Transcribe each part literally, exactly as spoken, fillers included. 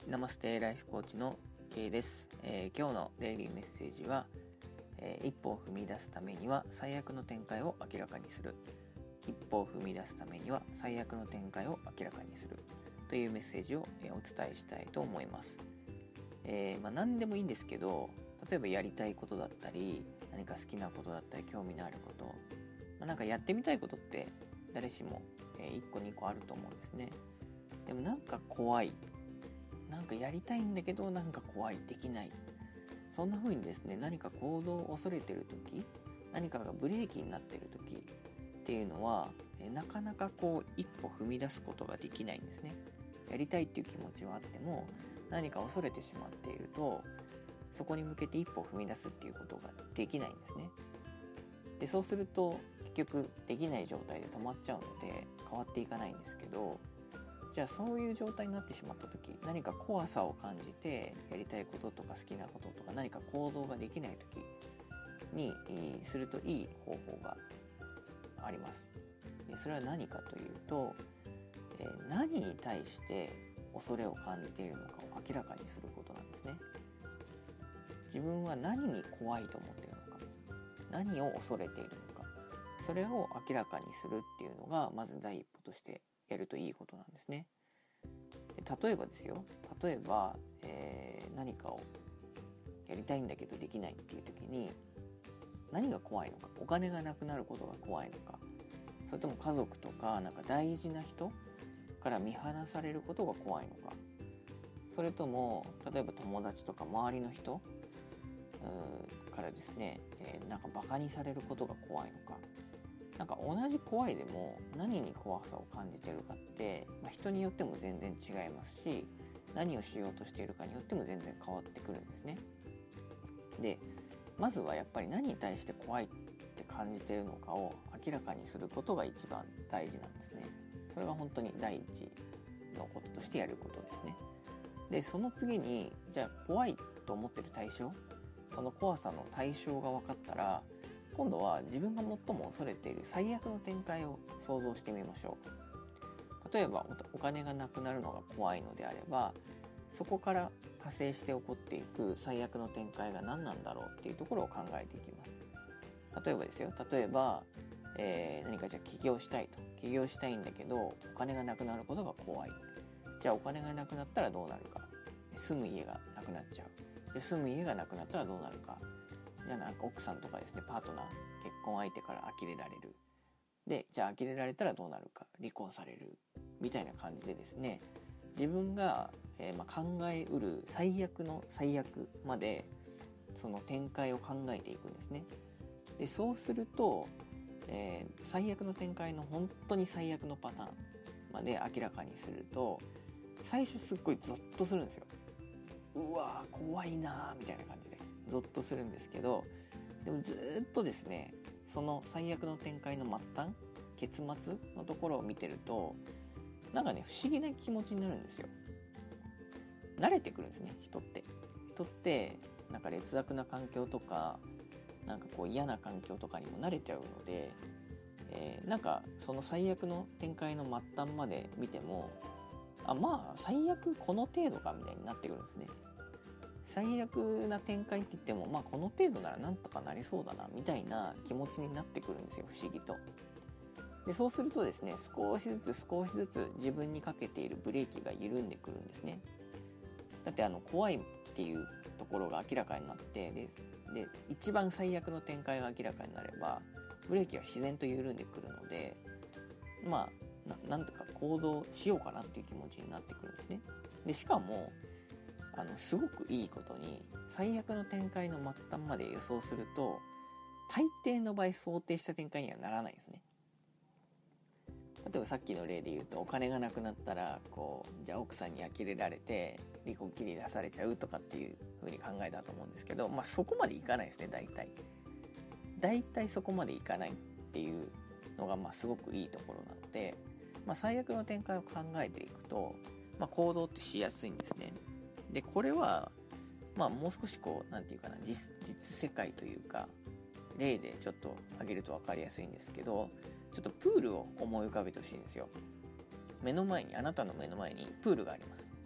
ナマステライフコーチの K です、えー、今日のデイリーメッセージは、えー、一歩を踏み出すためには最悪の展開を明らかにする一歩を踏み出すためには最悪の展開を明らかにするというメッセージを、えー、お伝えしたいと思います、えーまあ、何でもいいんですけど、例えばやりたいことだったり何か好きなことだったり興味のあること、まあ、なんかやってみたいことって誰しも、えー、いっこにこあると思うんですね。でもなんか怖い、なんかやりたいんだけどなんか怖い、できない、そんな風にですね、何か行動を恐れてる時、何かがブレーキになってる時っていうのはえなかなかこう一歩踏み出すことができないんですね。やりたいっていう気持ちはあっても何か恐れてしまっていると、そこに向けて一歩踏み出すっていうことができないんですね。でそうすると結局できない状態で止まっちゃうので変わっていかないんですけど、じゃあそういう状態になってしまった時、何か怖さを感じてやりたいこととか好きなこととか何か行動ができない時にするといい方法があります。それは何かというと、何に対して恐れを感じているのかを明らかにすることなんですね。自分は何に怖いと思っているのか、何を恐れているのか、それを明らかにするっていうのがまず第一歩としてやるといいことなんですね。例えばですよ、例えば、えー、何かをやりたいんだけどできないっていう時に何が怖いのか、お金がなくなることが怖いのか、それとも家族とかなんか大事な人から見放されることが怖いのか、それとも例えば友達とか周りの人からですね、えー、なんかバカにされることが怖いのか、なんか同じ怖いでも何に怖さを感じているかって、まあ、人によっても全然違いますし、何をしようとしているかによっても全然変わってくるんですね。でまずはやっぱり何に対して怖いって感じているのかを明らかにすることが一番大事なんですね。それが本当に第一のこととしてやることですね。でその次に、じゃあ怖いと思っている対象、その怖さの対象が分かったら、今度は自分が最も恐れている最悪の展開を想像してみましょう。例えばお金がなくなるのが怖いのであれば、そこから派生して起こっていく最悪の展開が何なんだろうっていうところを考えていきます。例えばですよ、例えば、えー、何かじゃあ起業したいと、起業したいんだけどお金がなくなることが怖い。じゃあお金がなくなったらどうなるか、住む家がなくなっちゃう。で住む家がなくなったらどうなるか、じゃあなんか奥さんとかですね、パートナー、結婚相手から呆れられる。でじゃあ呆れられたらどうなるか、離婚されるみたいな感じでですね、自分が、えーまあ、考えうる最悪の最悪までその展開を考えていくんですね。でそうすると、えー、最悪の展開の本当に最悪のパターンまで明らかにすると、最初すっごいゾッとするんですよ。うわー怖いなーみたいな感じでゾッとするんですけど、でもずっとですね、その最悪の展開の末端、結末のところを見てると、なんかね、不思議な気持ちになるんですよ。慣れてくるんですね、人って人ってなんか劣悪な環境とかなんかこう嫌な環境とかにも慣れちゃうので、えー、なんかその最悪の展開の末端まで見ても、あまあ最悪この程度かみたいになってくるんですね。最悪な展開って言っても、まあこの程度ならなんとかなりそうだなみたいな気持ちになってくるんですよ、不思議と。でそうするとですね、少しずつ少しずつ自分にかけているブレーキが緩んでくるんですね。だってあの怖いっていうところが明らかになって、でで一番最悪の展開が明らかになればブレーキは自然と緩んでくるので、まあ な, なんとか行動しようかなっていう気持ちになってくるんですね。でしかもあのすごくいいことに、最悪の展開の末端まで予想すると大抵の場合想定した展開にはならないんですね。例えばさっきの例で言うと、お金がなくなったらこうじゃあ奥さんに呆れられて離婚切り出されちゃうとかっていう風に考えたと思うんですけど、まあそこまでいかないですね。大体大体そこまでいかないっていうのがまあすごくいいところなので、まあ、最悪の展開を考えていくと、まあ、行動ってしやすいんですね。でこれはまあもう少しこうなんていうかな、 実, 実世界というか例でちょっと挙げると分かりやすいんですけど、ちょっとプールを思い浮かべてほしいんですよ。目の前に、あなたの目の前にプールがあります。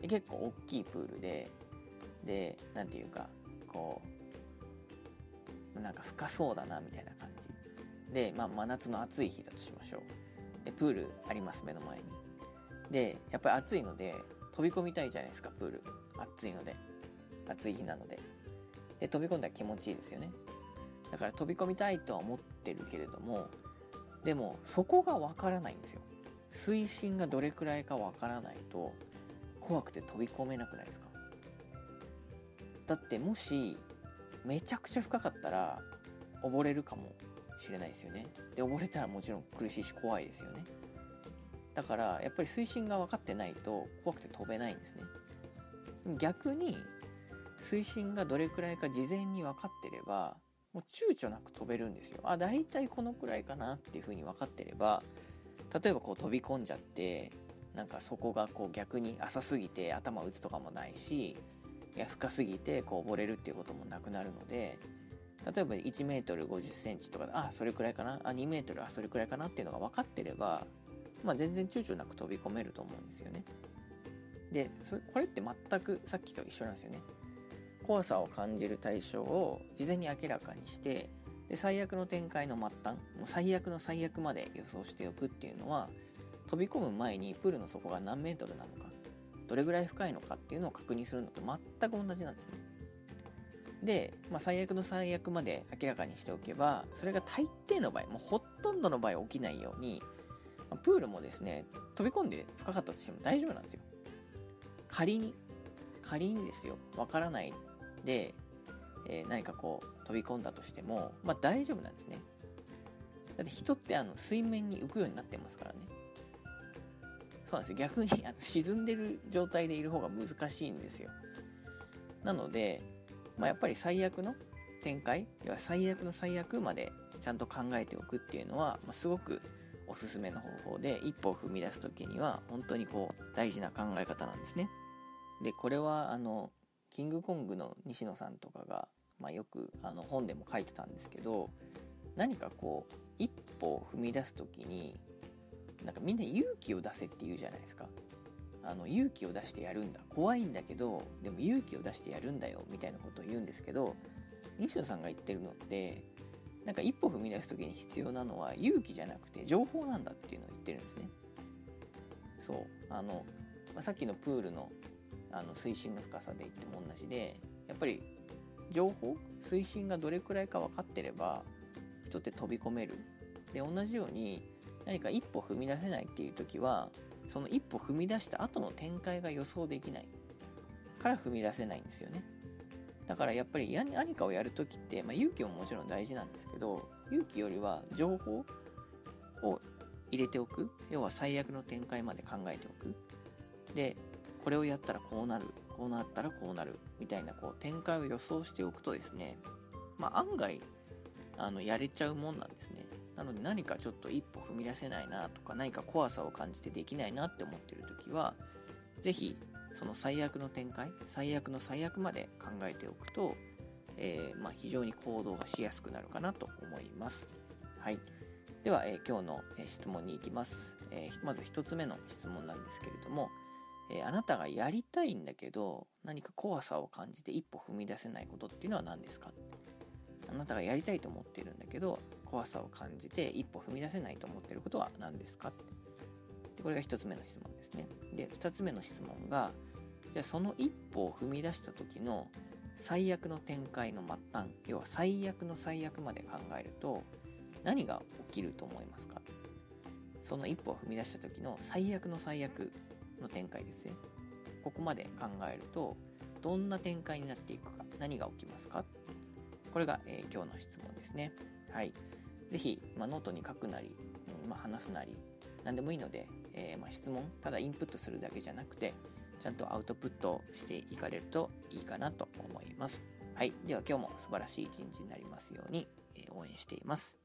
で結構大きいプールででなんていうかこうなんか深そうだなみたいな感じで、まあ、真夏の暑い日だとしましょう。でプールあります目の前に。でやっぱり暑いので飛び込みたいじゃないですか。プール暑いので暑い日なのでで飛び込んだら気持ちいいですよね。だから飛び込みたいとは思ってるけれども、でもそこがわからないんですよ。水深がどれくらいかわからないと怖くて飛び込めなくないですか。だってもしめちゃくちゃ深かったら溺れるかもしれないですよね。で溺れたらもちろん苦しいし怖いですよね。だからやっぱり水深が分かってないと怖くて飛べないんですね。逆に水深がどれくらいか事前に分かってればもう躊躇なく飛べるんですよ。あ、だいたいこのくらいかなっていう風に分かってれば、例えばこう飛び込んじゃってなんかそこがこう逆に浅すぎて頭打つとかもないし、いや深すぎてこう溺れるっていうこともなくなるので、例えばいちメートルごじゅっセンチとかあそれくらいかな、あにメートルあそれくらいかなっていうのが分かってれば、まあ、全然躊躇なく飛び込めると思うんですよね。でそれこれって全くさっきと一緒なんですよね。怖さを感じる対象を事前に明らかにして、で最悪の展開の末端、もう最悪の最悪まで予想しておくっていうのは、飛び込む前にプールの底が何メートルなのか、どれぐらい深いのかっていうのを確認するのと全く同じなんですね。で、まあ、最悪の最悪まで明らかにしておけば、それが大抵の場合、もうほとんどの場合起きないように、プールもですね、飛び込んで深かったとしても大丈夫なんですよ。仮に仮にですよ、わからないで、えー、何かこう飛び込んだとしても、まあ大丈夫なんですね。だって人ってあの水面に浮くようになってますからね。そうなんですよ。逆にあの沈んでる状態でいる方が難しいんですよ。なので、まあ、やっぱり最悪の展開、要は最悪の最悪までちゃんと考えておくっていうのは、まあ、すごくおすすめの方法で、一歩を踏み出す時には本当にこう大事な考え方なんですね。でこれはあのキングコングの西野さんとかが、まあ、よくあの本でも書いてたんですけど、何かこう一歩を踏み出す時になんかみんな勇気を出せって言うじゃないですか。あの勇気を出してやるんだ、怖いんだけどでも勇気を出してやるんだよみたいなことを言うんですけど、西野さんが言ってるのってなんか一歩踏み出す時に必要なのは勇気じゃなくて情報なんだっていうのを言ってるんですね。そうあの、まあ、さっきのプールのあの水深の深さで言っても同じで、やっぱり情報、水深がどれくらいか分かってれば人って飛び込める。で同じように何か一歩踏み出せないっていう時は、その一歩踏み出した後の展開が予想できないから踏み出せないんですよね。だからやっぱり何かをやる時って、まあ、勇気ももちろん大事なんですけど、勇気よりは情報を入れておく、要は最悪の展開まで考えておく。でこれをやったらこうなる、こうなったらこうなるみたいなこう展開を予想しておくとですね、まあ、案外あのやれちゃうもんなんですね。なので何かちょっと一歩踏み出せないなとか、何か怖さを感じてできないなって思ってる時は、ぜひその最悪の展開、最悪の最悪まで考えておくと、えーまあ、非常に行動がしやすくなるかなと思います。はい。では、えー、今日の、えー、質問に行きます。えー、まず一つ目の質問なんですけれども、えー、あなたがやりたいんだけど何か怖さを感じて一歩踏み出せないことっていうのは何ですか。あなたがやりたいと思っているんだけど怖さを感じて一歩踏み出せないと思っていることは何ですか。でこれが一つ目の質問ですね。で二つ目の質問が、じゃあその一歩を踏み出した時の最悪の展開の末端、要は最悪の最悪まで考えると何が起きると思いますか。その一歩を踏み出した時の最悪の最悪の展開ですね。ここまで考えるとどんな展開になっていくか、何が起きますか。これが、えー、今日の質問ですね。はい。ぜひ、まあ、ノートに書くなり、まあ、話すなり何でもいいので、えーまあ、質問ただインプットするだけじゃなくてちゃんとアウトプットしていかれるといいかなと思います。はい。では今日も素晴らしい一日になりますように、えー、応援しています。